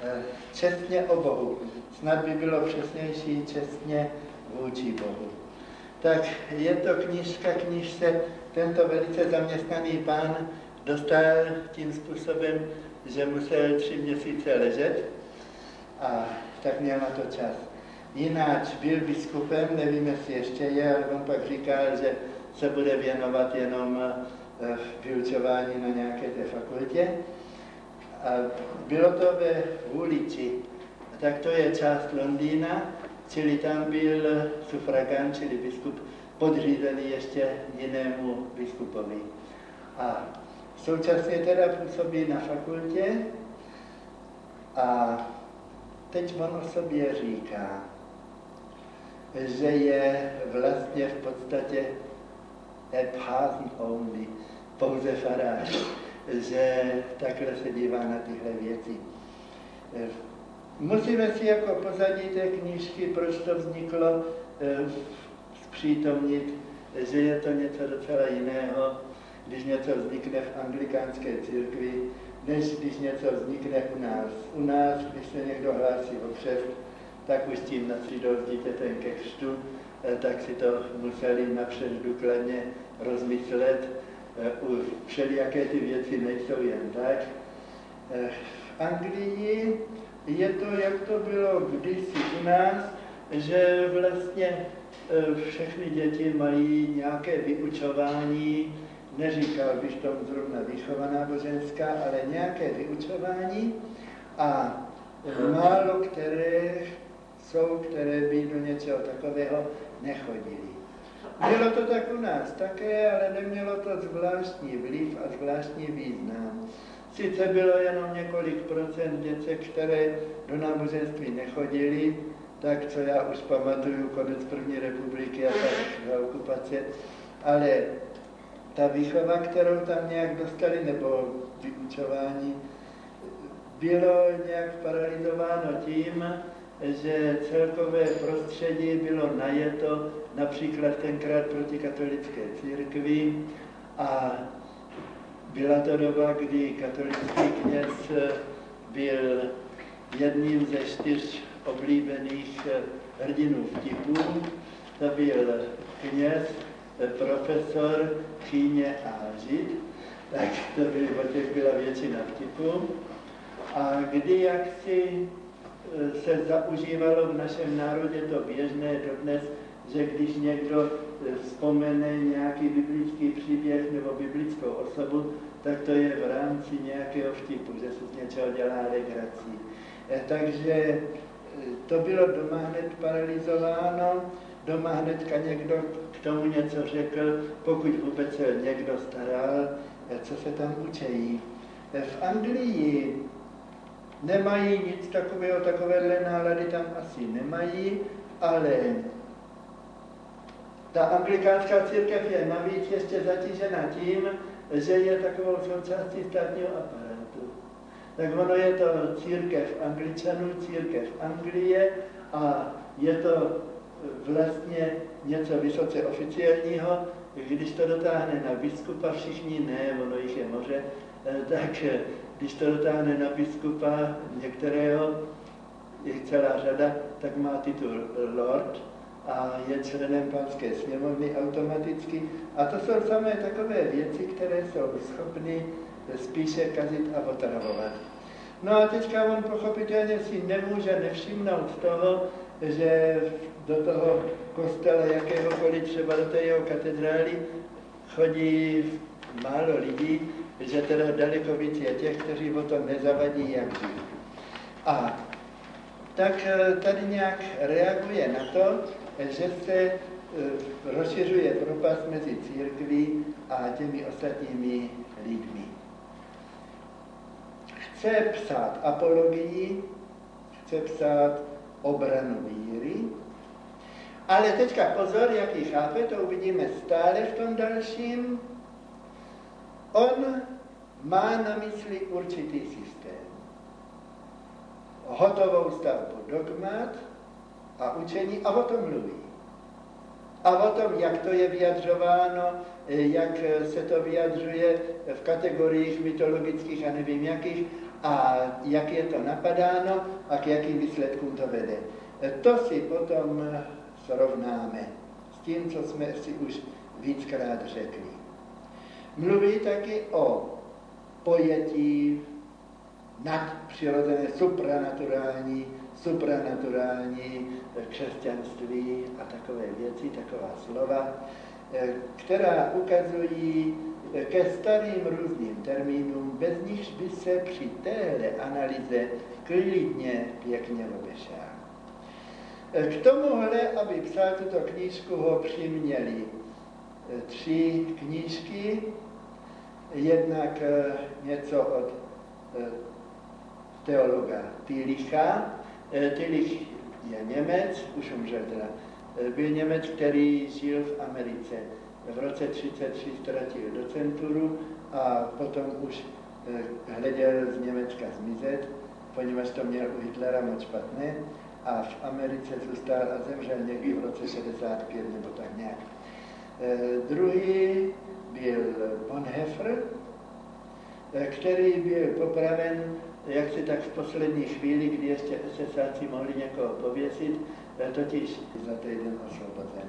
čestně o Bohu. Snad by bylo přesnější čestně vůči Bohu. Tak je to knížce, tento velice zaměstnaný pán dostal tím způsobem, že musel 3 měsíce ležet a tak měl na to čas. Jináč byl biskupem, nevím, jestli ještě je, ale on pak říkal, že se bude věnovat jenom vyučování na nějaké té fakultě. A bylo to ve Vůliči, tak to je část Londýna, čili tam byl sufragán, čili biskup, podřízený ještě jinému biskupovi. A současně teda působí na fakultě a teď on o sobě říká, že je vlastně v podstatě a person only, pouze farář, že takhle se dívá na tyhle věci. Musíme si jako pozadí té knížky, proč to vzniklo, zpřítomnit, že je to něco docela jiného, když něco vznikne v anglikánské církvi, než když něco vznikne u nás. U nás, když se někdo hlásí o křest, tak už tím natřídou s dítětem ke křtu, tak si to museli napřed důkladně rozmyslet. Všelijaké ty věci nejsou jen tak. V Anglii je to, jak to bylo kdysi u nás, že vlastně všechny děti mají nějaké vyučování, neříkal bych tomu zrovna výchova náboženská, ale nějaké vyučování a málo které jsou, které by do něčeho takového nechodili. Bylo to tak u nás také, ale nemělo to zvláštní vliv a zvláštní význam. Sice bylo jenom několik procent děcek, které do náboženství nechodili, tak co já už pamatuju, konec první republiky a tak za okupace, ale ta výchova, kterou tam nějak dostali, nebo vyučování, bylo nějak paralizováno tím, že celkové prostředí bylo najeto například tenkrát proti katolické církvi a byla to doba, kdy katolický kněz byl jedním ze 4 oblíbených hrdinů vtipů. To byl kněz, profesor, chýně a žid, tak to byly, o těch byla většina vtipů. A kdy jaksi se zaužívalo v našem národě to běžné dodnes, že když někdo vzpomene nějaký biblický příběh nebo biblickou osobu, tak to je v rámci nějakého vtipu, že se z něčeho dělá legrací. Takže to bylo doma hned paralizováno, doma hnedka někdo k tomu něco řekl, pokud vůbec se někdo staral, co se tam učejí. V Anglii nemají nic takového, takovéhle nálady tam asi nemají, ale ta anglikánská církev je navíc ještě zatížena tím, že je takovou součástí státního aparátu. Tak ono je to církev Angličanů, církev Anglie a je to vlastně něco vysoce oficiálního. Když to dotáhne na biskupa, všichni ne, ono jich je moře, tak když to dotáhne na biskupa některého, je celá řada, tak má titul Lord a je členem Panské sněmovny automaticky. A to jsou samé takové věci, které jsou schopny spíše kazit a otravovat. No a teďka on pochopitelně si nemůže nevšimnout toho, že do toho kostela jakéhokoliv, třeba do té jeho katedrály, chodí málo lidí, že teda daleko víc je těch, kteří o tom nezavadí, jak žijí. A tak tady nějak reaguje na to, že se rozšiřuje propast mezi církví a těmi ostatními lidmi. Chce psát apologii, chce psát obranu víry, ale teďka pozor, jak ji chápe, to uvidíme stále v tom dalším. On má na mysli určitý systém. Hotovou stavbu dogmat a učení a o tom mluví. A o tom, jak to je vyjadřováno, jak se to vyjadřuje v kategoriích mytologických a nevím jakých, a jak je to napadáno a k jakým výsledkům to vede. To si potom srovnáme s tím, co jsme si už víckrát řekli. Mluví taky o pojetí nadpřirozené, supranaturální křesťanství a takové věci, taková slova, která ukazují ke starým různým termínům, bez nichž by se při téhle analýze klidně pěkně obešel. K tomuhle, aby psal tuto knížku, ho přiměli 3 knížky, jednak něco od teologa Tillicha. Tillich je Němec, už umřel teda, byl Němec, který žil v Americe. V roce 1933 ztratil docenturu a potom už hleděl z Německa zmizet, poněvadž to měl u Hitlera moc špatné a v Americe zůstal a zemřel někdy v roce 65 nebo tak nějak. Druhý byl Bonhoeffer, který byl popraven jaksi tak v poslední chvíli, kdy ještě SSáci mohli někoho pověsit, totiž za týden osvobozen.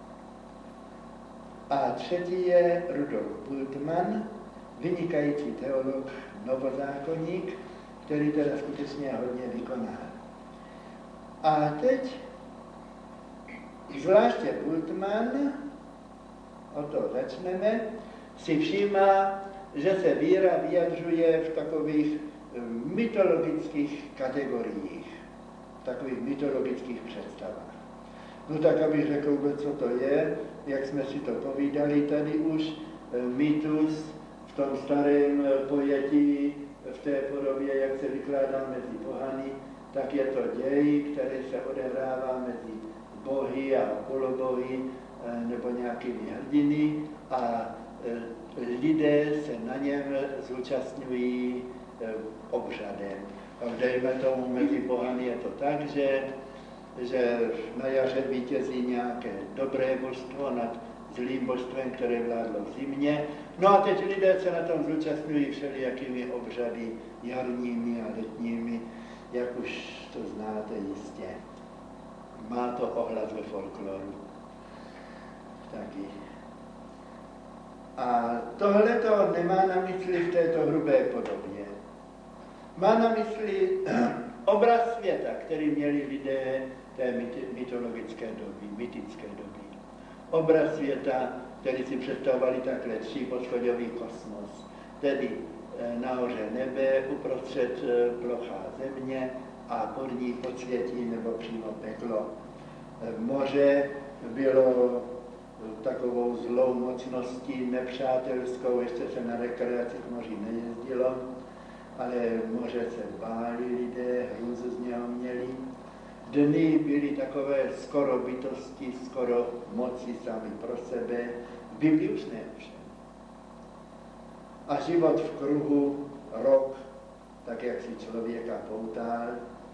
A třetí je Rudolf Bultmann, vynikající teolog, novozákonník, který teda skutečně hodně vykonal. A teď zvláště Bultmann, o to začneme, si všímá, že se víra vyjadřuje v takových mytologických kategoriích, v takových mytologických představách. No tak, abych řekl vůbec, co to je, jak jsme si to povídali tady už, mýtus v tom starém pojetí, v té podobě, jak se vykládá mezi bohany, tak je to děj, který se odehrává mezi bohy a polobohy nebo nějakými hrdiny a lidé se na něm zúčastňují obřadem. A dejme tomu, mezi bohany je to tak, že na jaře vítězí nějaké dobré božstvo nad zlým božstvem, které vládlo v zimě. No a teď lidé se na tom zúčastňují všelijakými obřady jarními a letními, jak už to znáte jistě. Má to ohlas ve folkloru. Taky. A tohle to nemá na mysli v této hrubé podobě. Má na mysli obraz světa, který měli lidé té mytologické doby, mytické doby. Obraz světa, který si představovali takhle 3poschodový kosmos, tedy nahoře nebe, uprostřed plochá země a pod ní podsvětí nebo přímo peklo. Moře bylo takovou zlou mocností, nepřátelskou, ještě se na rekreaci k moři nejezdilo, ale moře se báli lidé, hrůzu z něho měli. Dny byly takové skoro bytosti, skoro moci sami pro sebe, v Biblii už ne ovšem. A život v kruhu, rok, tak jak si člověka poutal,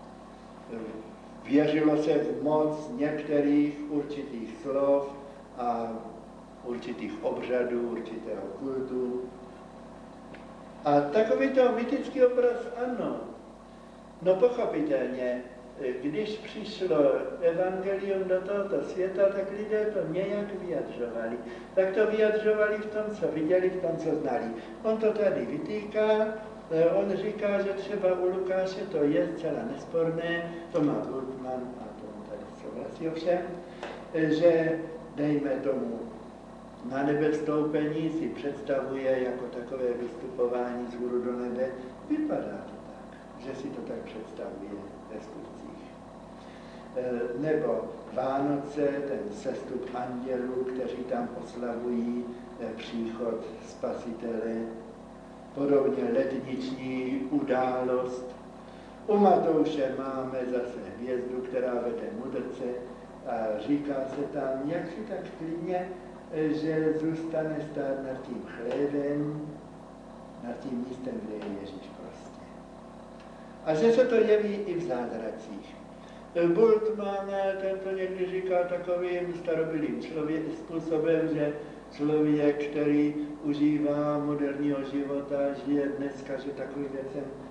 věřilo se v moc některých určitých slov a určitých obřadů, určitého kultu. A takovýto mytický obraz, ano. No pochopitelně, když přišlo evangelium do tohoto světa, tak lidé to nějak vyjadřovali. Tak to vyjadřovali v tom, co viděli, v tom, co znali. On to tady vytýká, on říká, že třeba u Lukáše to je zcela nesporné, to má Bultmann a to on tady souhlasí ovšem, že dejme tomu na nebe vstoupení si představuje jako takové vystupování z hůru do nebe. Vypadá to tak, že si to tak představuje ve skutcích. Nebo Vánoce, ten sestup andělů, kteří tam oslavují příchod Spasitele, podobně letniční událost. U Matouše máme zase hvězdu, která vede mudrce a říká se tam, jak si tak klidně, že zůstane stát nad tím chlévem, nad tím místem, kde je Ježíš prostě. A že se to jeví i v zázracích. Bultmann tento někdy říká takovým starobylým způsobem, že člověk, který užívá moderního života, žije dneska, že takovým věcem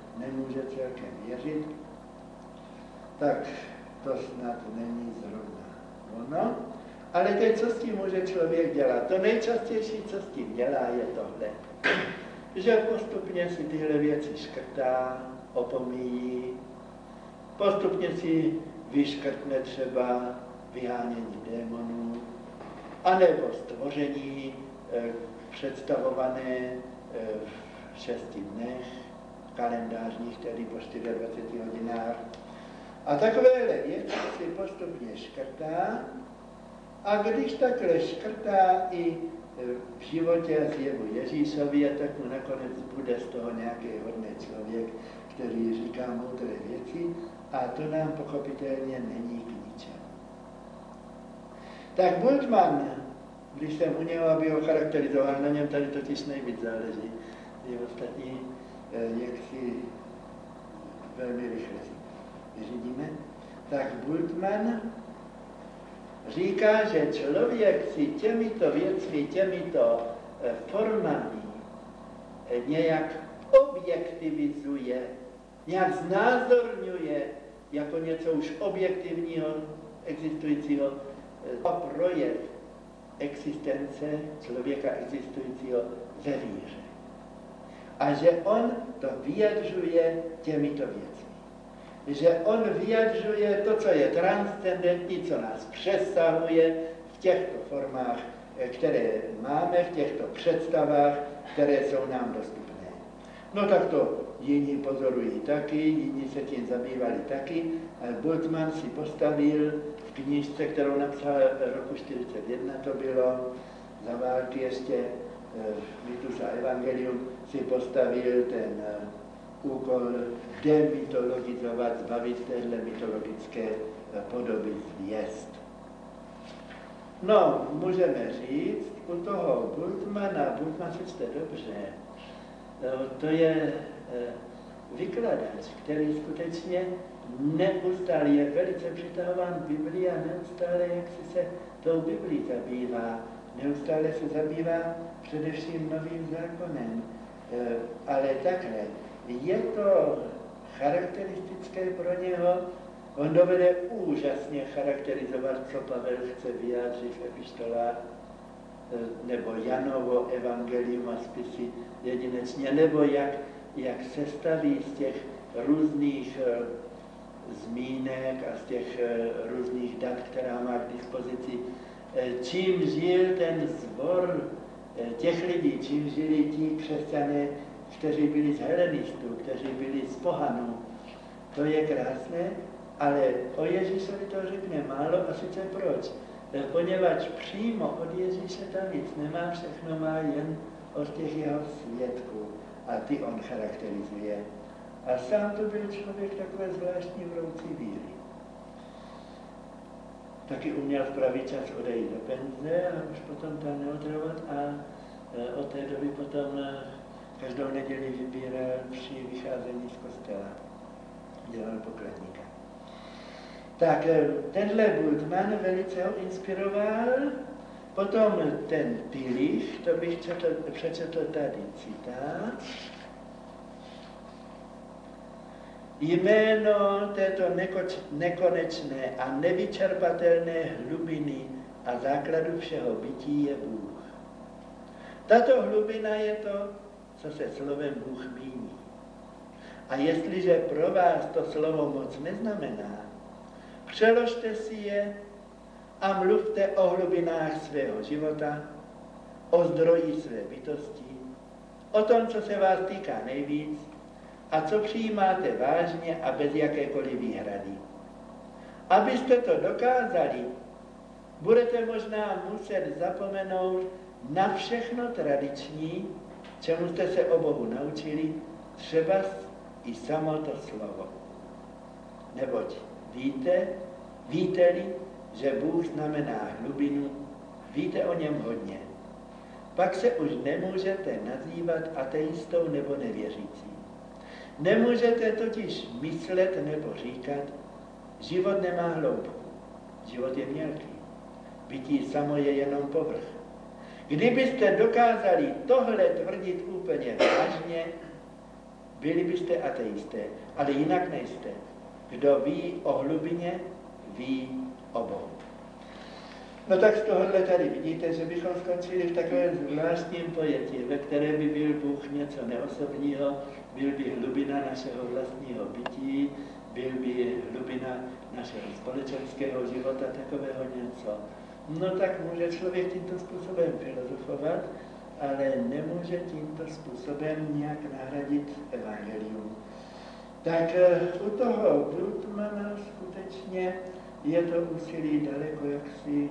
nemůže celkem věřit, tak to snad není zrovna ono. Ale teď, co s tím může člověk dělat? To nejčastější, co s tím dělá, je tohle. Že postupně si tyhle věci škrtá, opomíjí, postupně si vyškrtne třeba vyhánění démonů, anebo stvoření představované v 6 dnech, kalendářních, tedy po 24 hodinách. A takovéhle věci si postupně škrtá, a když takhle škrtá i v životě zjevu Ježíšově, tak mu nakonec bude z toho nějaký hodný člověk, který říká moudré věci, a to nám pochopitelně není k ničemu. Tak Bultmann, když jsem u něho, aby ho charakterizoval, na něm tady totiž nejvíc záleží, ty ostatní, jak si velmi rychle vyřídíme, tak Bultmann říká, že člověk si těmito věcmi, těmito formami nějak objektivizuje, nějak znázorňuje jako něco už objektivního, existujícího, projev existence člověka existujícího ve víře. A že on to vyjadřuje těmito věcmi. Že on vyjadřuje to, co je transcendentní, co nás přesahuje v těchto formách, které máme, v těchto představách, které jsou nám dostupné. No tak to jiní pozorují taky, jiní se tím zabývali taky. Bultmann si postavil v knížce, kterou napsal roku 1941, to bylo za války ještě Mytus a Evangelium, si postavil ten úkol demytologizovat, zbavit téhle mytologické podoby zvěst. No, můžeme říct, u toho Bultmanna se čte dobře, to je vykladač, který skutečně neustále je velice přitahován Biblii a neustále, jak si se tou Biblí zabývá, neustále se zabývá především Novým zákonem. Ale takhle, je to charakteristické pro něho, on dovede úžasně charakterizovat, co Pavel chce vyjádřit v epištolách, nebo Janovo evangelium a spisy jedinečně, nebo jak sestaví z těch různých zmínek a z těch různých dat, která má k dispozici, čím žil ten zbor těch lidí, čím žili ti křesťané, kteří byli z helenistů, kteří byli z pohanů. To je krásné, ale o Ježíšovi to řekne málo, a sice proč? Poněvadž přímo od Ježíše tam nic nemá, všechno má jen od těch jeho svědků a ty on charakterizuje. A sám to byl člověk takové zvláštní vroucí víry. Taky uměl v pravý čas odejít do penze a už potom tam neodrovat a od té doby potom každou neděli vybíral při vycházení z kostela. Dělal pokladníka. Tak tenhle Bultmann velice ho inspiroval. Potom ten Tillich, to bych přečetl tady citát. Jméno této nekonečné a nevyčerpatelné hlubiny a základu všeho bytí je Bůh. Tato hlubina je to, co se slovem Bůh míní. A jestliže pro vás to slovo moc neznamená, přeložte si je a mluvte o hlubinách svého života, o zdroji své bytosti, o tom, co se vás týká nejvíc a co přijímáte vážně a bez jakékoliv výhrady. Abyste to dokázali, budete možná muset zapomenout na všechno tradiční, čemu jste se o Bohu naučili, třeba i samo to slovo. Neboť víte-li, že Bůh znamená hlubinu, víte o něm hodně. Pak se už nemůžete nazývat ateistou nebo nevěřícím. Nemůžete totiž myslet nebo říkat, život nemá hloubku, život je mělký, bytí samo je jenom povrch. Kdybyste dokázali tohle tvrdit úplně vážně, byli byste ateisté, ale jinak nejste. Kdo ví o hlubině, ví o Bohu. No tak z tohohle tady vidíte, že bychom skončili v takovém zvláštním pojetí, ve kterém by byl Bůh něco neosobního, byl by hlubina našeho vlastního bytí, byl by hlubina našeho společenského života, takového něco. No tak může člověk tímto způsobem filozofovat, ale nemůže tímto způsobem nějak nahradit evangelium. Tak u toho Bultmanna skutečně je to úsilí daleko jaksi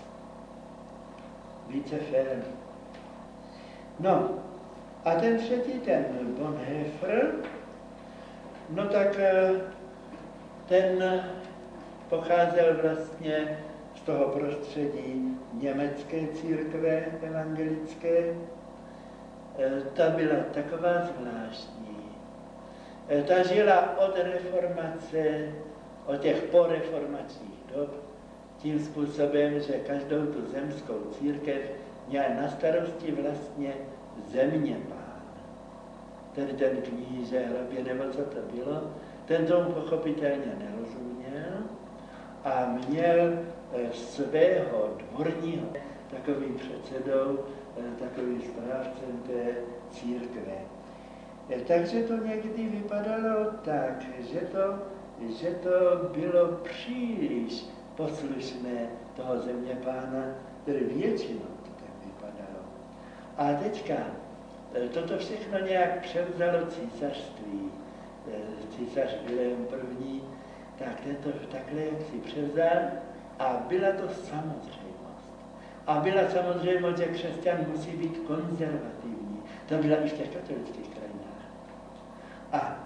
více fér. No a ten třetí, ten Bonhoeffer, no tak ten pocházel vlastně z toho prostředí německé církve evangelické. Ta byla taková zvláštní. Ta žila od reformace, od těch poreformačních dob, tím způsobem, že každou tu zemskou církev měl na starosti vlastně zeměpán. Tedy ten kníže, hrabě, nebo co to bylo, ten tomu pochopitelně nerozuměl a měl svého dvorního takovým předsedou, takovým správcem té církve. Takže to někdy vypadalo tak, že to bylo příliš poslušné toho zeměpána, tedy většinou to tak vypadalo. A teďka toto všechno nějak převzalo císařství. Císař Vilém I, tak tento takhle jak si převzal a byla to samozřejmost. A byla samozřejmost, že křesťan musí být konzervativní. To byla i v těch katolických krajinách. A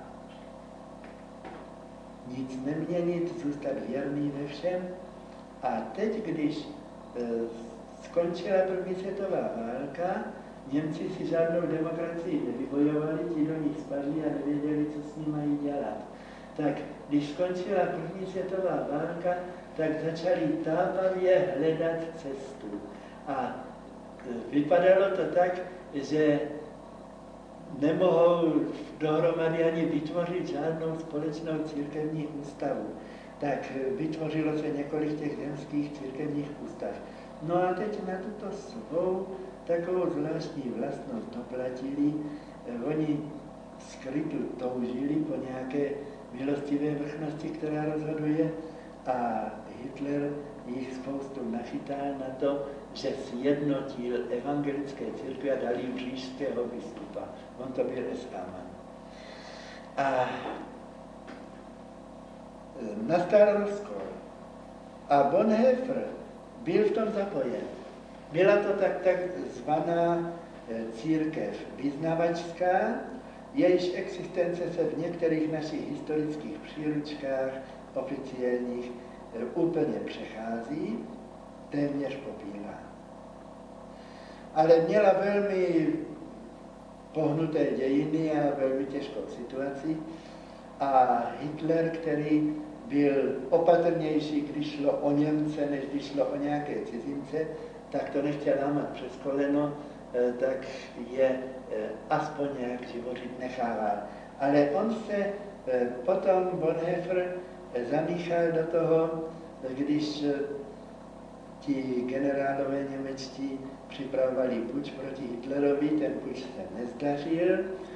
nic neměnit, zůstat věrný ve všem. A teď, když skončila první světová válka, Němci si žádnou demokracii nevybojovali, ti do nich spadli a nevěděli, co s ní mají dělat. Tak když skončila první světová válka, tak začali tápavě hledat cestu. A vypadalo to tak, že nemohou dohromady ani vytvořit žádnou společnou církevní ústavu. Tak vytvořilo se několik těch zemských církevních ústav. No a teď na tuto svou takovou zvláštní vlastnost doplatili. Oni skrytu toužili po nějaké milostivé vrchnosti, která rozhoduje, a Hitler jich spoustu nachytal na to, že sjednotil evangelické církve a dal jim říšského biskupa. On to byl S.A. A nastal rozkol. A Bonhoeffer byl v tom zapojen. Byla to takzvaná církev vyznavačská, jejíž existence se v některých našich historických příručkách oficiálních úplně přechází, téměř popírá. Ale měla velmi pohnuté dějiny a velmi těžkou situaci a Hitler, který byl opatrnější, když šlo o Němce, než když šlo o nějaké cizince, tak to nechtěl lámat přes koleno, tak je aspoň nějak živořit nechával. Ale on se potom, Bonhoeffer, zamíchal do toho, když ti generálové němečtí připravovali puč proti Hitlerovi, ten puč se nezdařil,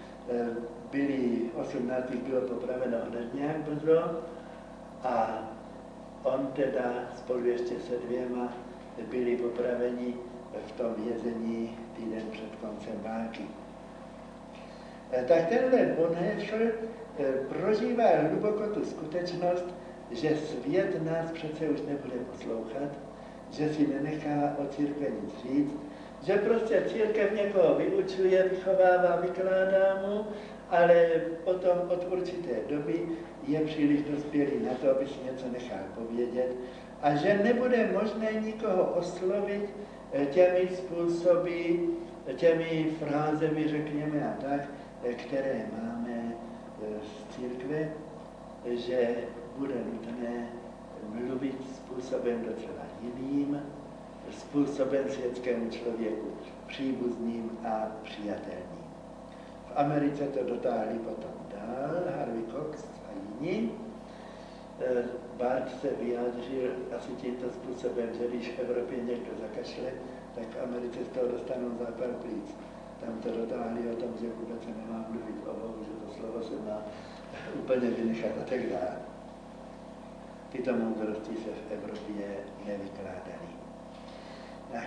18 bylo popraveno hned nějak brzo a on teda spolu ještě se 2 byli popraveni v tom vězení týden před koncem války. Tak tenhle Bonhoeffer prožívá hluboko tu skutečnost, že svět nás přece už nebude poslouchat, že si nenechá o církve nic říct, že prostě církev někoho vyučuje, vychovává, vykládá mu, ale potom od určité doby je příliš dospělý na to, aby si něco nechal povědět a že nebude možné nikoho oslovit těmi způsoby, těmi frázemi, řekněme a tak, které máme z církve, že bude nutné mluvit způsobem docela jiným, způsobem světskému člověku, příbuzným a přijatelným. V Americe to dotáhli potom dál, Harvey Cox a jiní. Barth se vyjádřil asi tímto způsobem, že když v Evropě někdo zakašle, tak v Americe z toho dostanou zápal plíc. Tam to dotáhli o tom, že vůbec se nemá mluvit o Bohu, že to slovo se má úplně vynechat a tak dále. Tyto moudrosti se v Evropě nevykládaly. Tak.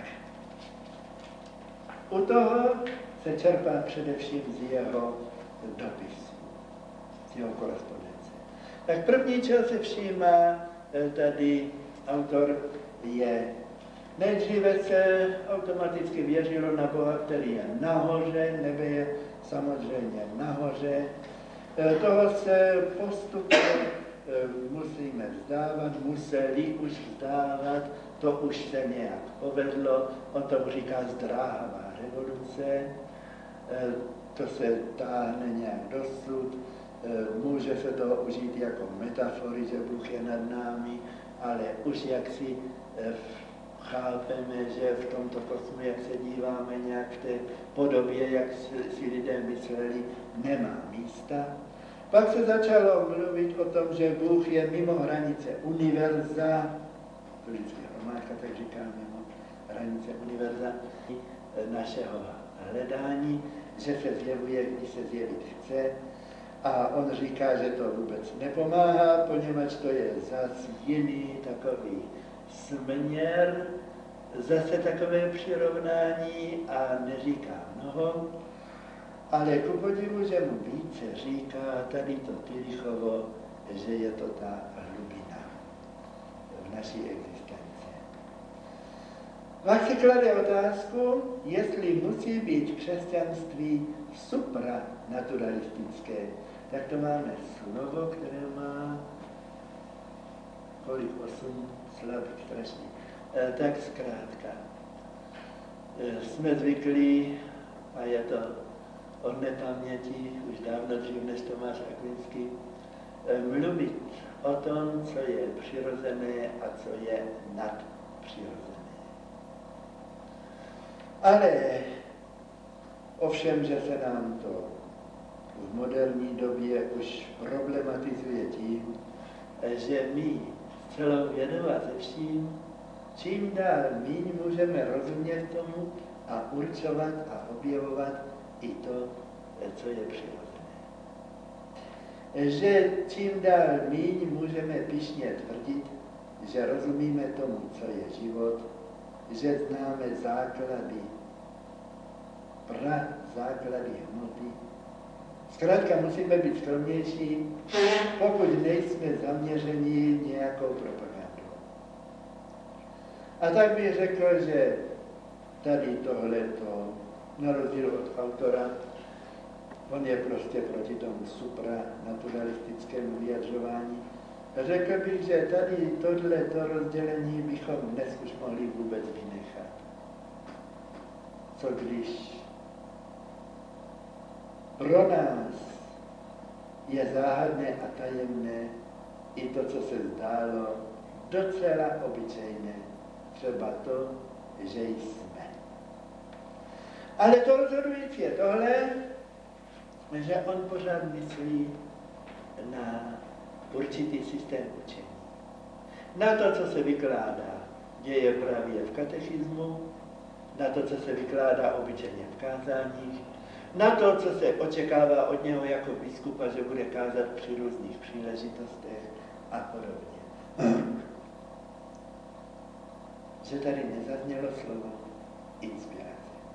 U toho se čerpá především z jeho dopisu, z jeho korespondence. Tak první, čeho se všímá tady autor, je nejdříve se automaticky věřilo na Boha, který je nahoře, nebe je samozřejmě nahoře. Toho se postupně musíme vzdávat, museli už vzdávat, to už se nějak povedlo, on tomu říká zdráhavá revoluce, to se táhne nějak dosud, může se to užít jako metafory, že Bůh je nad námi, ale už jak si chápeme, že v tomto kosmu, jak se díváme nějak v té podobě, jak si lidé mysleli, nemá místa. Pak se začalo mluvit o tom, že Bůh je mimo hranice univerza, to vždycky Romáčka tak říká, mimo hranice univerza našeho hledání, že se zjevuje, když se zjevit chce. A on říká, že to vůbec nepomáhá, poněvadž to je zas jiný takový směr, zase takové přirovnání a neříká mnoho, ale ku podivu, že mu více říká tady to Tilichovo, že je to ta hlubina v naší existenci. Pak si klade otázku, jestli musí být křesťanství supranaturalistické. Tak to máme slovo, které má kolik 8 slabých strašně. Tak zkrátka. Jsme zvyklí, a je to od nepaměti, už dávno dřív než Tomáš Akvinský, mluvit o tom, co je přirozené a co je nadpřirozené. Ale ovšem, že se nám to v moderní době už problematizuje tím, že my celou vědou a ze vším, čím dál míň můžeme rozumět tomu a určovat a objevovat i to, co je přirozené. Že čím dál míň můžeme pyšně tvrdit, že rozumíme tomu, co je život, že známe základy, základy hmoty. Zkrátka musíme být skromnější, pokud nejsme zaměření nějakou propagandou. A tak bych řekl, že tady tohleto, na rozdíl od autora, on je prostě proti tomu supranaturalistickému vyjadřování. Řekl bych, že tady tohleto rozdělení bychom dnes už mohli vůbec vynechat. Co když pro nás je záhadné a tajemné i to, co se zdálo docela obyčejné, třeba to, že jsme. Ale to rozhodující je tohle, že on pořád myslí na určitý systém učení. Na to, co se vykládá děje právě v katechismu, na to, co se vykládá obyčejně v kázáních, na to, co se očekává od něho jako biskupa, že bude kázat při různých příležitostech a podobně. Že tady nezaznělo slovo inspirace.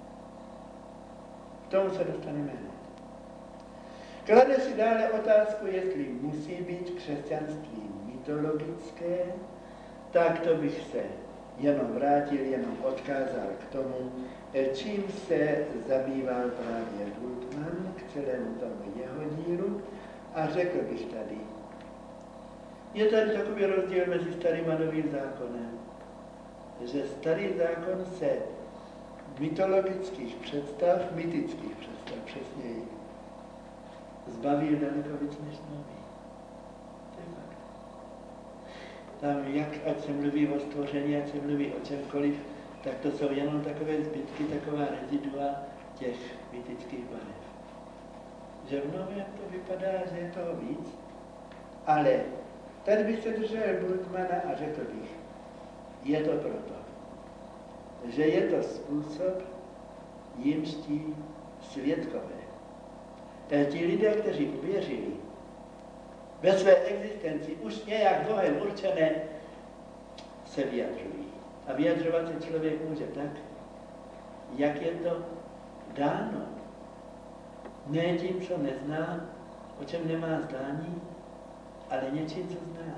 K tomu se dostaneme hned. Klade si dále otázku, jestli musí být křesťanství mytologické, tak to bych se jenom vrátil, jenom odkázal k tomu, čím se zabýval právě Bultmann k celému tomu jeho dílu a řekl bych tady, je tady takový rozdíl mezi starým a novým zákonem, že starý zákon se mytologických představ, mytických představ přesněji, zbavil daleko víc než nový. To je fakt. Tam, jak ať se mluví o stvoření, ať se mluví o čemkoliv, tak to jsou jenom takové zbytky, taková rezidua těch mytických barev. že v novém to vypadá, že je toho víc, ale tady bych se držel Bultmana a řekl bych, je to proto, že je to způsob, jimští svědkové. Ti lidé, kteří uvěřili ve své existenci, už nějak Bohem určené, se vyjadřují. A vyjadřovat se člověk může tak, jak je to dáno. Ne tím, co nezná, o čem nemá zdání, ale něčím, co zná.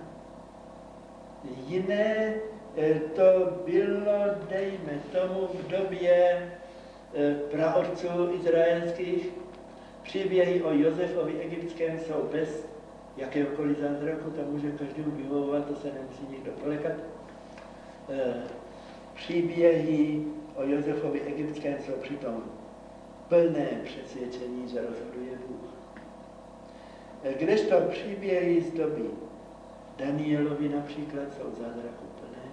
Jiné to bylo, dejme tomu, v době praotců izraelských. Příběhy o Josefovi egyptském jsou bez jakéhokoliv zázraku, to může každému vyhovovat, to se nemusí nikdo polekat. Příběhy o Josefovi egyptském jsou přitom plné přesvědčení, že rozhoduje Bůh. Kdežto příběhy z doby Danielovi například jsou zázraku plné.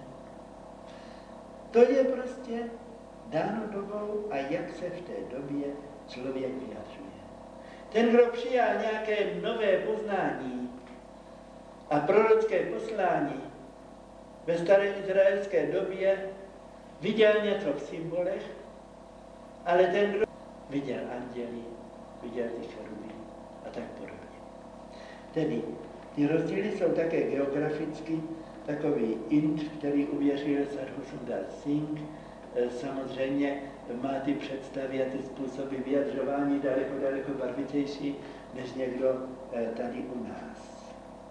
To je prostě dáno dobou a jak se v té době člověk vyjadřuje. Ten, kdo přijal nějaké nové poznání a prorocké poslání ve staré izraelské době, viděl něco v symbolech, ale ten, kdo viděl anděli, viděl ty cheruby a tak podobně. Tedy ty rozdíly jsou také geograficky. Takový Ind, který uvěřil Sadhu Sundar Singh, samozřejmě má ty představy a ty způsoby vyjadřování daleko barvitější než někdo tady u nás.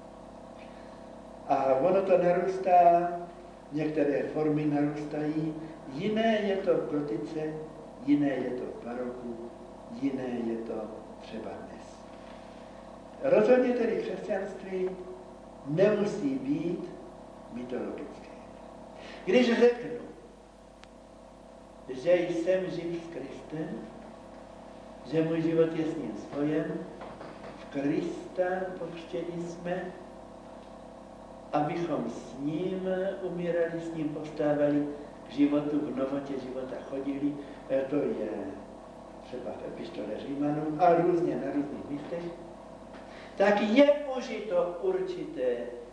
A ono to narůstá, některé formy narůstají, jiné je to v gotice, jiné je to v baroku, jiné je to třeba dnes. Rozhodně tedy křesťanství nemusí být mytologické. Když řeknu, že jsem živ s Kristem, že můj život je s ním spojen, v Krista pokřtěni jsme, abychom s ním umírali, s ním povstávali k životu, v novotě života chodili, to je třeba v epištole Římanům a různě na různých místech, tak je užito určité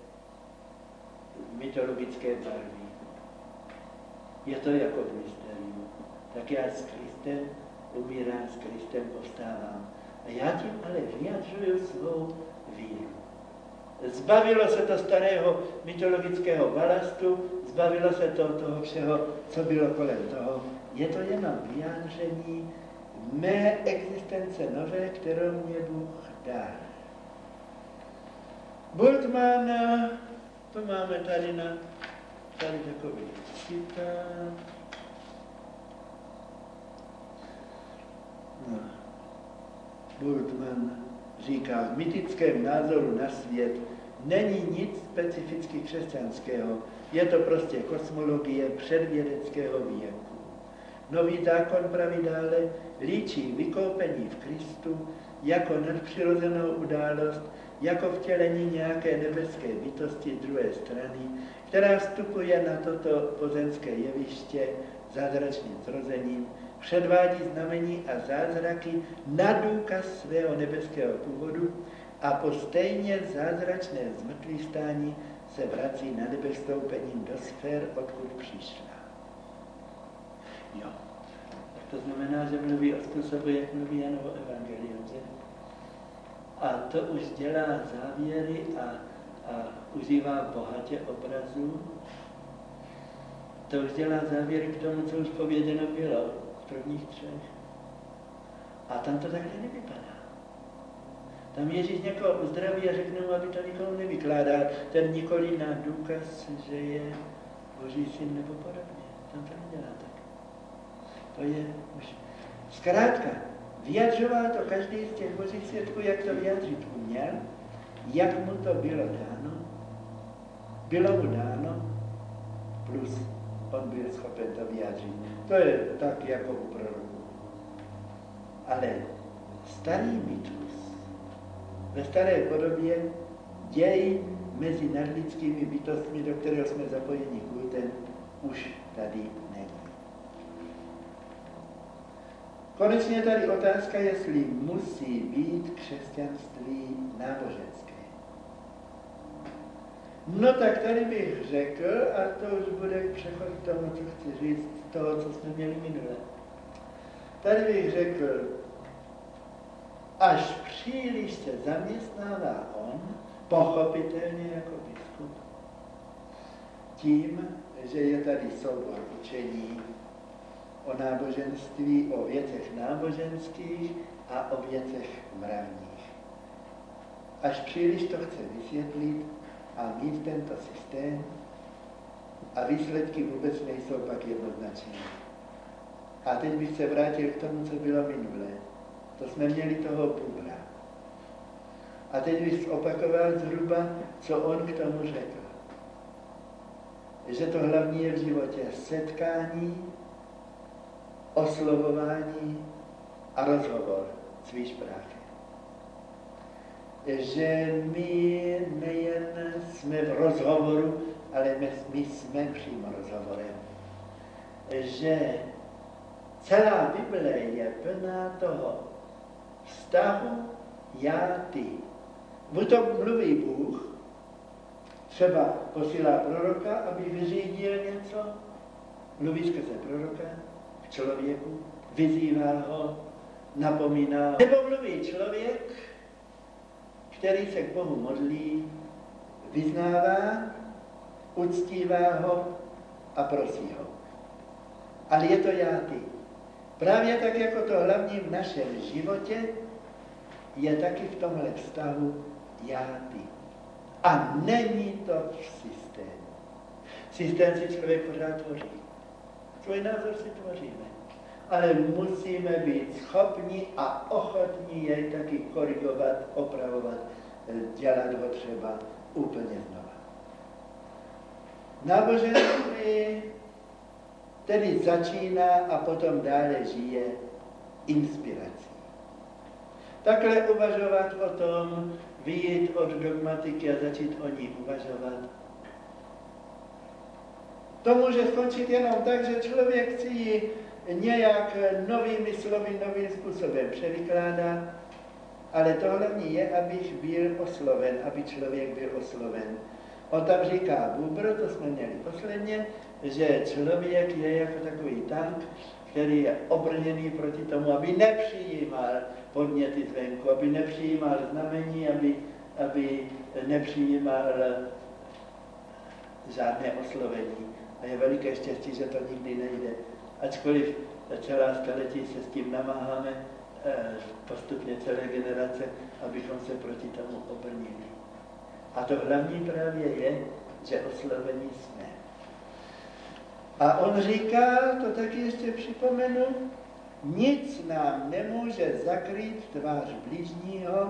mytologické barvy. Je to jako v mystériu. Tak já s Kristem umírám, s Kristem povstávám. A já tím ale vyjadřuju svou víru. Zbavilo se to starého mytologického balastu, zbavilo se to toho všeho, co bylo kolem toho. Je to jenom vyjádření mé existence nové, kterou mě Bůh dal. Bultmann, to máme tady takový citát. No. Bultmann říká, v mytickém názoru na svět není nic specificky křesťanského, je to prostě kosmologie předvědeckého věku. Nový zákon praví dále, líčí vykoupení v Kristu jako nadpřirozenou událost, jako vtělení nějaké nebeské bytosti druhé strany, která vstupuje na toto pozemské jeviště zázračným zrozením, předvádí znamení a zázraky na důkaz svého nebeského původu a po stejně zázračné zmrtvýchvstání se vrací na nebe vstoupením do sfér, odkud přišla. Jo. Tak to znamená, že mluví o způsobu, jak mluví Janovo evangelium, že? A to už dělá závěry a užívá bohatě obrazů. To už dělá závěry k tomu, co už pověděno bylo v prvních třech. A tam to takhle nevypadá. Tam Ježíš někoho uzdraví a řekne mu, aby to nikomu nevykládal. Ten nikoli na důkaz, že je Boží syn nebo podobně. Tam to nedělá tak. To je už... Zkrátka, vyjadřoval to každý z těch božích svědků, jak to vyjadřit uměl, jak mu to bylo dáno, plus on byl schopen to vyjádřit. To je tak jako u proroků. Ale starý mytus, ve staré podobě děj mezi nadlidskými bytostmi, do kterého jsme zapojeni kultem, už tady není. Konečně tady otázka, jestli musí být křesťanství náboženské. No tak tady bych řekl, a to už bude přechod k tomu, co chci říct, toho, co jsme měli minule. Tady bych řekl, až příliš se zaměstnává on, pochopitelně jako biskup, tím, že je tady soubor učení o náboženství, o věcech náboženských a o věcech mravních. Až příliš to chce vysvětlit a mít tento systém a výsledky vůbec nejsou pak jednoznačné. A teď bych se vrátil k tomu, co bylo minulé. To jsme měli toho Bůra. A teď bych zopakoval zhruba, co on k tomu řekl. Že to hlavní je v životě setkání, oslovování a rozhovor s výšprákem. Že my nejen jsme v rozhovoru, ale my jsme přímo rozhovorem. Že celá Bible je plná toho vztahu já-ty. Buď to mluví Bůh, třeba posílá proroka, aby vyřídil něco, mluví skrze proroka k člověku, vyzývá ho, napomíná. Nebo mluví člověk, který se k Bohu modlí, vyznává, uctívá ho a prosí ho. Ale je to já-ty. Právě tak, jako to hlavní v našem životě, je taky v tomhle vztahu já-ty. A není to v systému. Systém si člověk pořád tvoří. Svůj názor si tvoříme. Ale musíme být schopni a ochotní jej taky korigovat, opravovat, dělat ho třeba úplně znova. Náboženství tedy začíná a potom dále žije inspirací. Takhle uvažovat o tom, vyjít od dogmatiky a začít o ní uvažovat. To může skončit jenom tak, že člověk si ji nějak novými slovy, novým způsobem převykládá, ale to hlavní je, abych byl osloven, aby člověk byl osloven. On tam říká Bůbr, to jsme měli posledně, že člověk je jako takový tank, který je obrněný proti tomu, aby nepřijímal podněty zvenku, aby nepřijímal znamení, aby nepřijímal žádné oslovení. A je veliké štěstí, že to nikdy nejde. Ačkoliv celá staletí se s tím namáháme, postupně celé generace, abychom se proti tomu obrnili. A to hlavní právě je, že oslovení jsme. A on říká, to taky ještě připomenu, nic nám nemůže zakrýt tvář bližního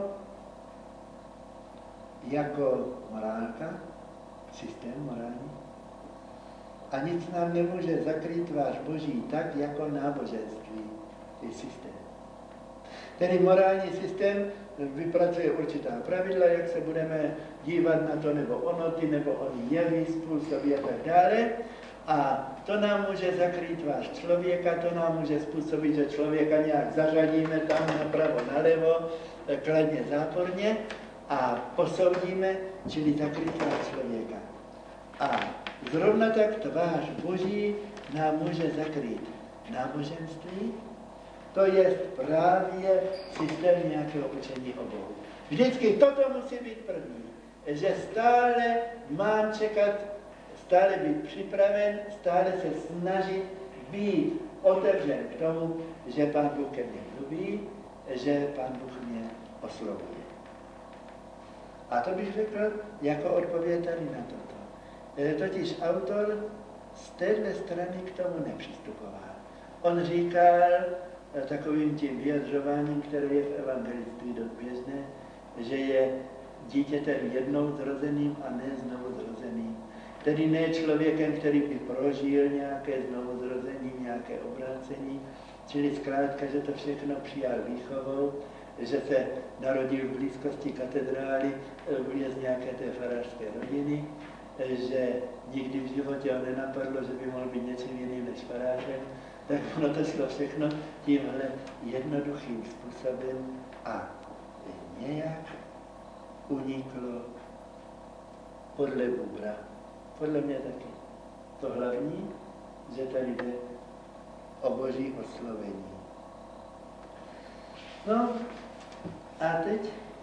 jako morálka, systém morální. A nic nám nemůže zakrýt tvář Boží tak, jako náboženství, je systém. Tedy morální systém vypracuje určitá pravidla, jak se budeme dívat na to, nebo ono, ty, nebo oni jevy, způsoby a tak dále. A to nám může zakrýt tvář člověka, to nám může způsobit, že člověka nějak zařadíme tam napravo, nalevo, kladně, záporně a posoudíme, čili zakrýt tvář člověka. A zrovna tak tvář Boží nám může zakrýt náboženství, to je právě systém nějakého učení o Bohu. Vždycky toto musí být první, že stále mám čekat, stále být připraven, stále se snažit být otevřen k tomu, že Pán Bůh ke mně mluví, že Pán Bůh mě oslovuje. A to bych řekl jako odpověď tady na toto. Totiž autor z téhle strany k tomu nepřistupoval. On říkal takovým tím vyjadřováním, které je v evangeliství dost běžné, že je dítětem jednou zrozeným a ne znovu zrozeným. Tedy ne člověkem, který by prožil nějaké znovuzrození, nějaké obrácení, čili zkrátka, že to všechno přijal výchovou, že se narodil v blízkosti katedrály, je z nějaké té farářské rodiny, že nikdy v životě ho nenapadlo, že by mohl být něčím jiným než farářem, tak ono to šlo všechno tímhle jednoduchým způsobem a nějak uniklo podle Bubra. Podle mě taky. To hlavní, že tady jde o boží oslovení. No a teď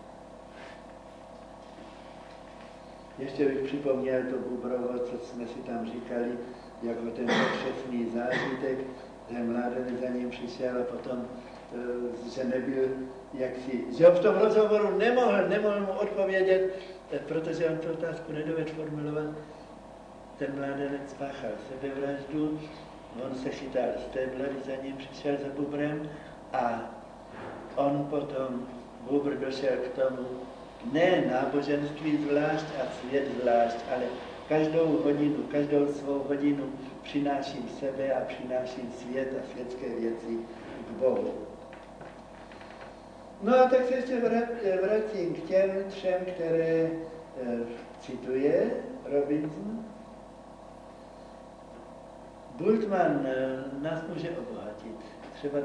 ještě bych připomněl to Bubrovo, co jsme si tam říkali, jako ten přesný zážitek, že mládenec za ním přišel a potom, že nebyl jaksi, že on v tom rozhovoru nemohl mu odpovědět, protože on tu otázku nedovedl formulovat. Ten mládenec spáchal sebevraždu, on se chytal stébla, když za ním přišel za Bubrem a on potom, Bubr došel k tomu, ne náboženství zvlášť a svět zvlášť, ale každou svou hodinu přináším sebe a přináším svět a světské věci k Bohu. No a tak se ještě vracím k těm třem, které cituje Robinson. Bultmann nás může obohatit. Třeba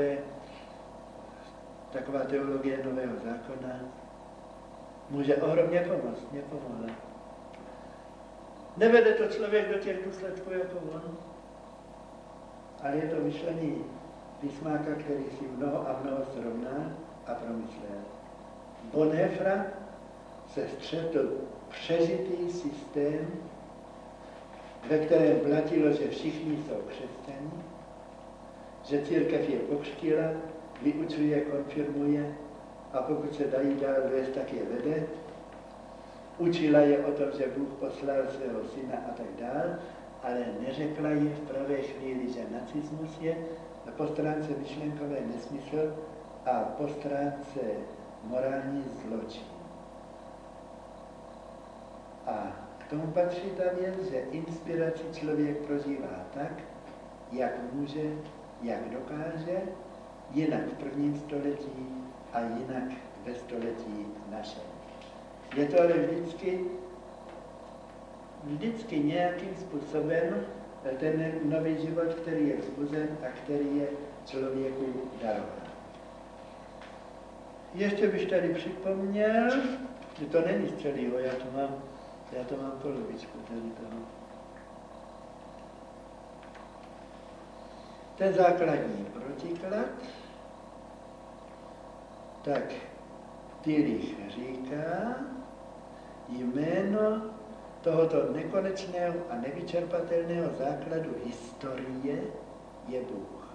taková teologie Nového zákona může ohromně pomoct, mě pomohla. Nevede to člověk do těch důsledků jako on, ale je to myšlení písmáka, který si mnoho a mnoho srovnal a promyslel. Bonhoeffera se střetl přežitý systém, ve kterém platilo, že všichni jsou křesťaní, že církev je pokřtila, vyučuje, konfirmuje a pokud se dají dál vést, tak je vede. Učila je o tom, že Bůh poslal svého syna a tak dál, ale neřekla je v pravé chvíli, že nacismus je po stránce myšlenkové nesmysl a po stránce morální zločin. A k tomu patří ta věc, že inspiraci člověk prožívá tak, jak může, jak dokáže, jinak v prvním století a jinak ve století našem. Je to ale vždycky nějakým způsobem ten nový život, který je vzbuzen a který je člověku darován. Ještě bych tady připomněl, že to není z celého, já to mám polovičku tady toho. Ten základní protiklad, tak Tillich říká, jméno tohoto nekonečného a nevyčerpatelného základu historie je Bůh.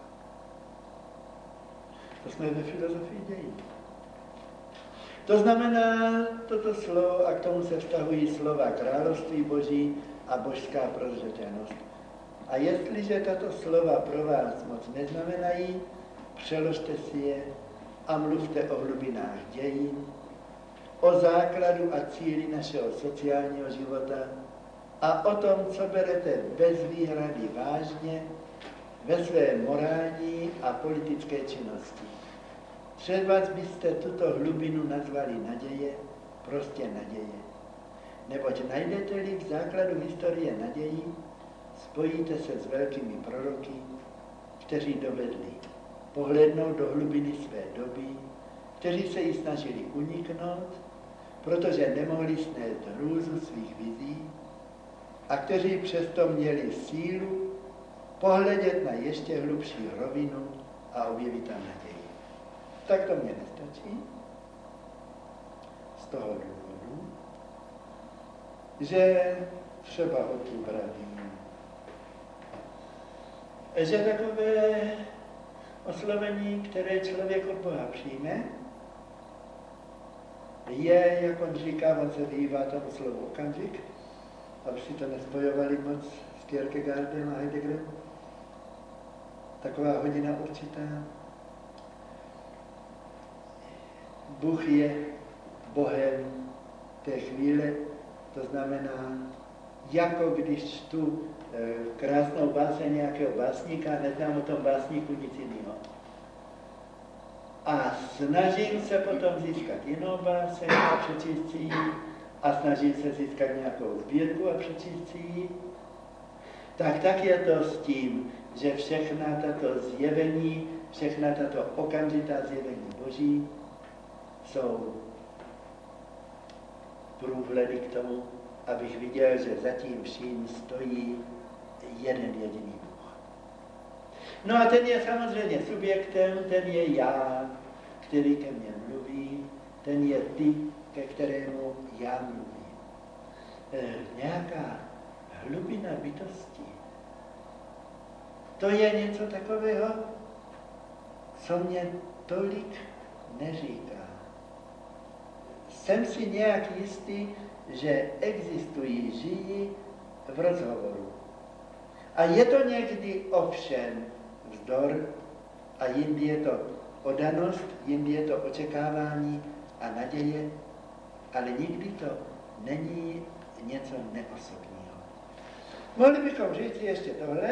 To jsme ve filozofii dějí. To znamená toto slovo, a k tomu se vztahují slova království Boží a božská prozřetelnost. A jestliže tato slova pro vás moc neznamenají, přeložte si je a mluvte o hlubinách dějin, o základu a cíli našeho sociálního života a o tom, co berete bez výhrady vážně ve své morální a politické činnosti. Třeba byste tuto hlubinu nazvali naděje, prostě naděje. Neboť najdete-li v základu historie naději, spojíte se s velkými proroky, kteří dovedli pohlednout do hlubiny své doby, kteří se jí snažili uniknout, protože nemohli snést hrůzu svých vizí a kteří přesto měli sílu pohledět na ještě hlubší rovinu a objevit tam naději. Tak to mě nestačí. Z toho důvodu, že třeba od Bubravím, že takové oslovení, které člověk od Boha přijme, je, jak on říká, on se vyhýbá tomu slovu okamžik, aby si to nespojovali moc s Kierkegaardem a Heideggerem. Taková hodina určitá. Bůh je Bohem té chvíle, to znamená, jako když čtu krásnou báseň nějakého básníka a neznám o tom básníku nic jiného. A snažím se potom získat jinou báseň a přečíst si ji a snažím se získat nějakou sbírku a přečíst si ji, tak je to s tím, že všechna tato zjevení, všechna tato okamžitá zjevení Boží jsou průvledy k tomu, abych viděl, že zatím vším stojí jeden jediný Bůh. No a ten je samozřejmě subjektem, ten je já, který ke mně mluví, ten je ty, ke kterému já mluvím. Nějaká hlubina bytosti. To je něco takového, co mě tolik neříká. Jsem si nějak jistý, že existují, žijí v rozhovoru. A je to někdy ovšem vzdor a jindy je to oddanost, jindy je to očekávání a naděje, ale nikdy to není něco neosobního. Mohli bychom říct ještě tohle.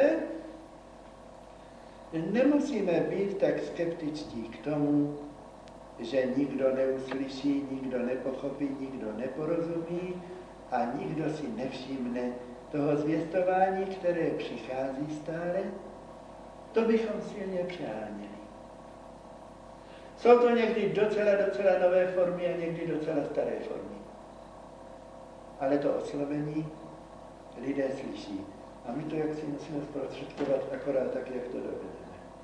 Nemusíme být tak skeptičtí k tomu, že nikdo neuslyší, nikdo nepochopí, nikdo neporozumí a nikdo si nevšimne toho zvěstování, které přichází stále. To bychom silně přeháněli. Jsou to někdy docela nové formy a někdy docela staré formy. Ale to oslovení lidé slyší. A my to jaksi musíme zprostředkovat akorát tak, jak to dovedeme.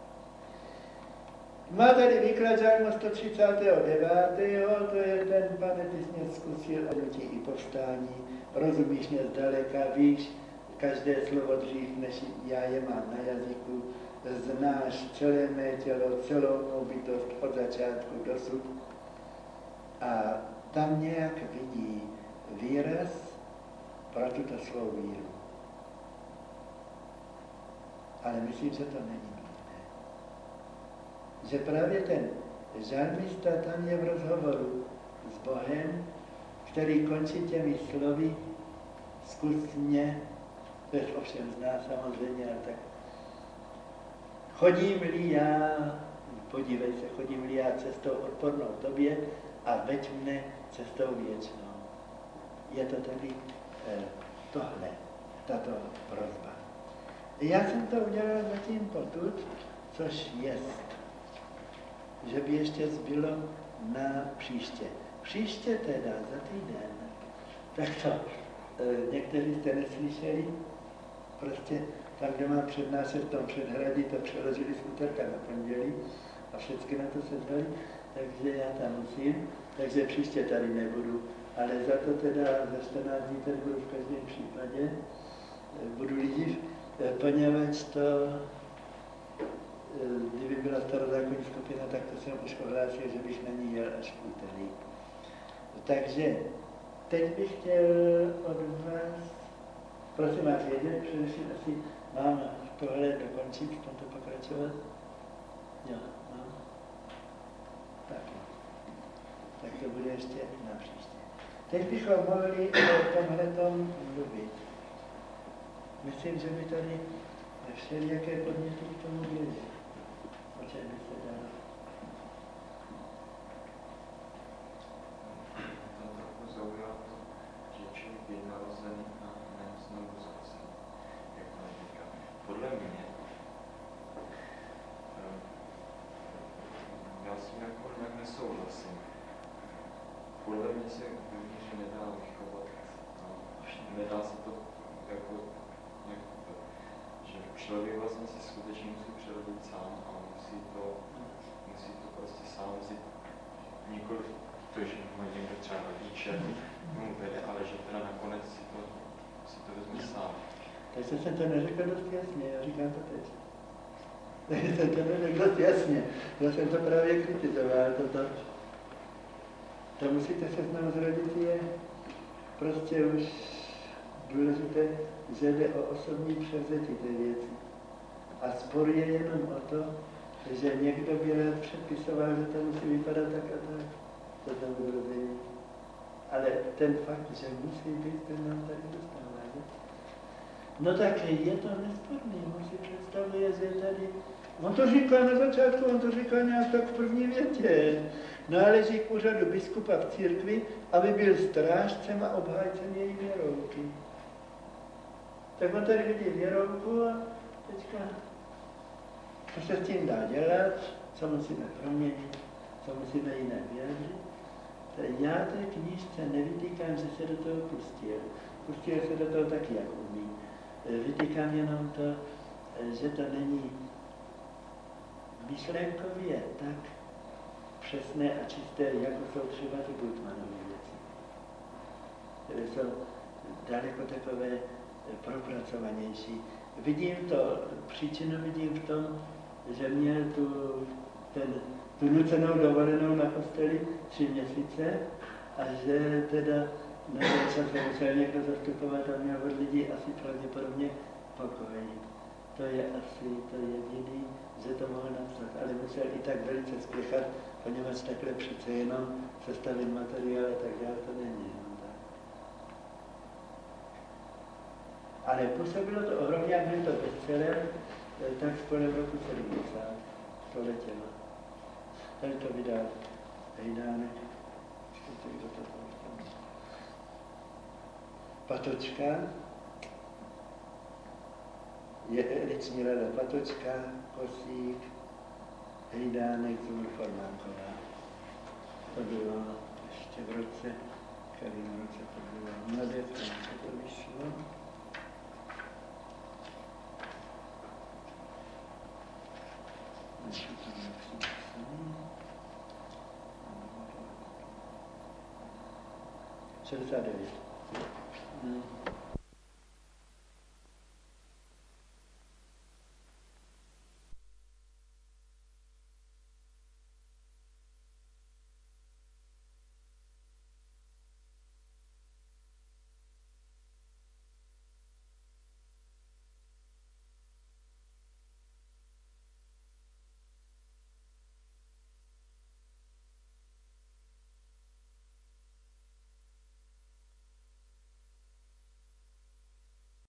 Má tady výklad žálmu 139. To je ten, Pane, ty jsi mě zkusil hnutí i povstání. Rozumíš mě zdaleka, víš každé slovo dřív, než já je mám na jazyku. Znáš celé mé tělo, celou mou bytost od začátku dosud. A tam nějak vidí výraz pro tuto svou víru. Ale myslím, že to není nutné. Že právě ten žalmista tam je v rozhovoru s Bohem, který končí těmi slovy zkus mě, to je ovšem zná samozřejmě, ale tak chodím-li já, podívej se, chodím-li já cestou odpornou tobě a veď mne cestou věčnou. Je to tedy tohle, tato prosba. Já jsem to udělal zatím potud, což jest, že by ještě zbylo na příště. Příště teda za týden, tak to někteří jste neslyšeli, prostě tam, kde mám přednášet v tom předhradí, to přeložili z úterka na pondělí a všechny na to se dali, takže já tam musím, takže příště tady nebudu, ale za to teda za 14 dní tady budu v každém případě, budu lídiv, poněvadž to, kdyby byla starozákonní skupina, tak to jsem už ohlásil, že bych na ní jel až v úterý. Takže teď bych chtěl od vás, prosím vás vědět, především asi mám tohle dokončit, v tomto pokračovat. Jo, no. Tak to bude ještě na příště. Teď bychom mohli o tomhletom mluvit. Myslím, že by tady všelijaké podněty k tomu byly. O čem by se dalo? To trochu zaujalo to, že člověk je narozený a ne znovu zrozen, jak to říká. Podle mě, já s tím jako nějak nesouhlasím. Podle mě se vidí, že nedá vychovat, nedá se to jako že člověk vlastně si skutečně musí přerodit sám a musí to prostě sám vzít. Nikoliv to, že má někdo třeba rodiče, mu vede, ale že teda nakonec si to vezme sám. Takže jsem to neřekl dost jasně, já říkám to teď. Takže jsem to neřekl dost jasně, já jsem to právě kritizoval, to musíte se znovu zrodit, je prostě už důležité, že jde o osobní převzetí té věci. A spor je jenom o to, že někdo by rád předpisoval, že to musí vypadat tak a tak, to tam zrození. Ale ten fakt, že musí být, ten nám tady dostává, že? No tak je to nesporný, on si představuje, že tady... On to říká na začátku, on to říká nějak tak v první větě. náleží k úřadu biskupa v církvi, aby byl strážcem a obhájcem její věrouky. Tak on tady vidí věrouku a teďka, co se s tím dá dělat, co musíme proměnit, co musíme jinak vyjádřit. Já té knížce nevytýkám, že se do toho pustil. Pustil se do toho taky, jak umí. Vytýkám jenom to, že to není myšlenkově tak přesné a čisté, jako jsou třeba ty Bultmannovy věci, které jsou daleko takové propracovanější. Vidím to, příčinu vidím v tom, že měl tu nucenou dovolenou na hosteli 3 měsíce a že teda na ten čas musel někdo zastupovat a měl od lidí asi pravděpodobně pokoj. To je asi to jediný, že to mohl napsat, ale musel i tak velice spěchat, poněvadž takhle přece jenom sestavit materiál a tak dále, to není. No, tak. Ale působilo to ohromně, jak byl to bestseller, tak kolem roku 70 to letělo. Tady to vydal Hejdánek. Patočka. Je Licmíra Patočka, Kosík, Hejdánek, Zubr Formánková. To bylo ještě v roce, kterým roce to bylo Mladé Franco, to vyšlo. Hmm. 69.